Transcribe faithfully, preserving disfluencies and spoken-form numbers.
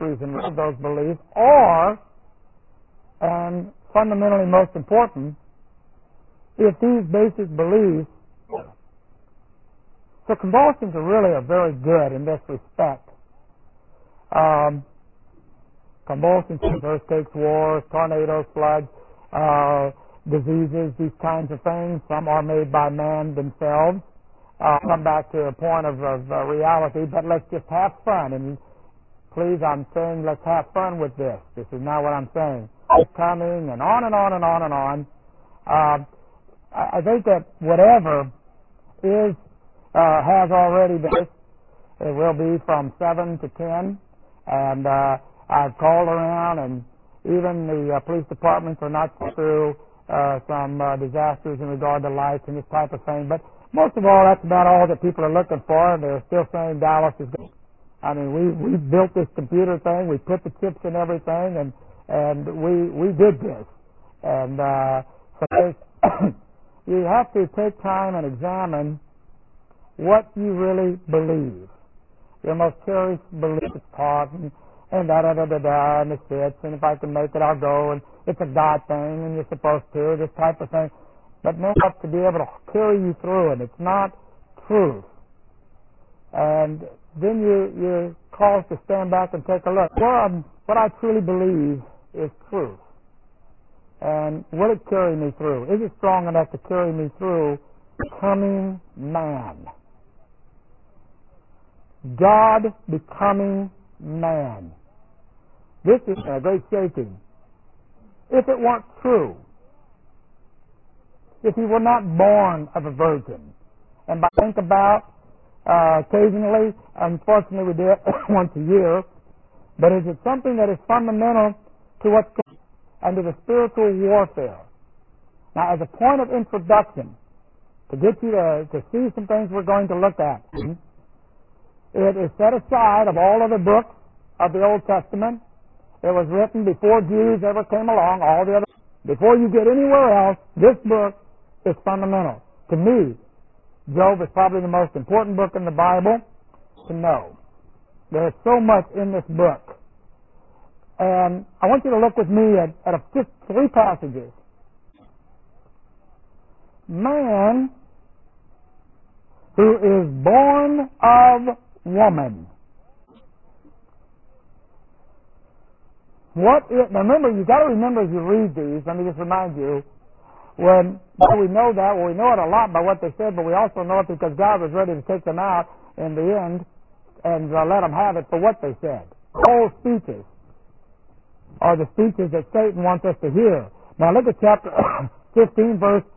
victories in those beliefs, or, and fundamentally most important, if these basic beliefs, so convulsions are really are very good in this respect. Um, convulsions, earthquakes, wars, tornadoes, floods, uh, diseases, these kinds of things. Some are made by man themselves. Uh, come back to a point of, of uh, reality, but let's just have fun. And please, I'm saying let's have fun with this. This is not what I'm saying. It's coming, and on and on and on and on. Uh, I, I think that whatever is uh, has already been. It will be from seven to ten, and uh, I've called around, and even the uh, police departments are not through uh, some uh, disasters in regard to lights and this type of thing. But most of all, that's about all that people are looking for. They're still saying Dallas is good. I mean, we we built this computer thing, we put the chips in everything, and and we we did this. And uh, so you have to take time and examine what you really believe. Your most cherished belief is taught, and, and da da da da da, and it fits, and if I can make it, I'll go, and it's a God thing, and you're supposed to, this type of thing. But man has to be able to carry you through it. It's not truth. And then you, you're called to stand back and take a look. Well, what I truly believe is truth. And will it carry me through? Is it strong enough to carry me through becoming man? God becoming man. This is a great shaking. If it weren't true, if he were not born of a virgin, and I think about uh, occasionally, unfortunately we do it once a year, but is it something that is fundamental to what's going on and to the spiritual warfare? Now, as a point of introduction, to get you to, to see some things we're going to look at, it is set aside of all other books of the Old Testament. It was written before Jews ever came along, all the other. Before you get anywhere else, this book is fundamental. To me, Job is probably the most important book in the Bible to know. There's so much in this book. And I want you to look with me at, at a, just three passages. Man who is born of woman. What is, now remember, you've got to remember as you read these, let me just remind you, when well, we know that, well, we know it a lot by what they said, but we also know it because God was ready to take them out in the end and uh, let them have it for what they said. Whole speeches are the speeches that Satan wants us to hear. Now look at chapter fifteen, verse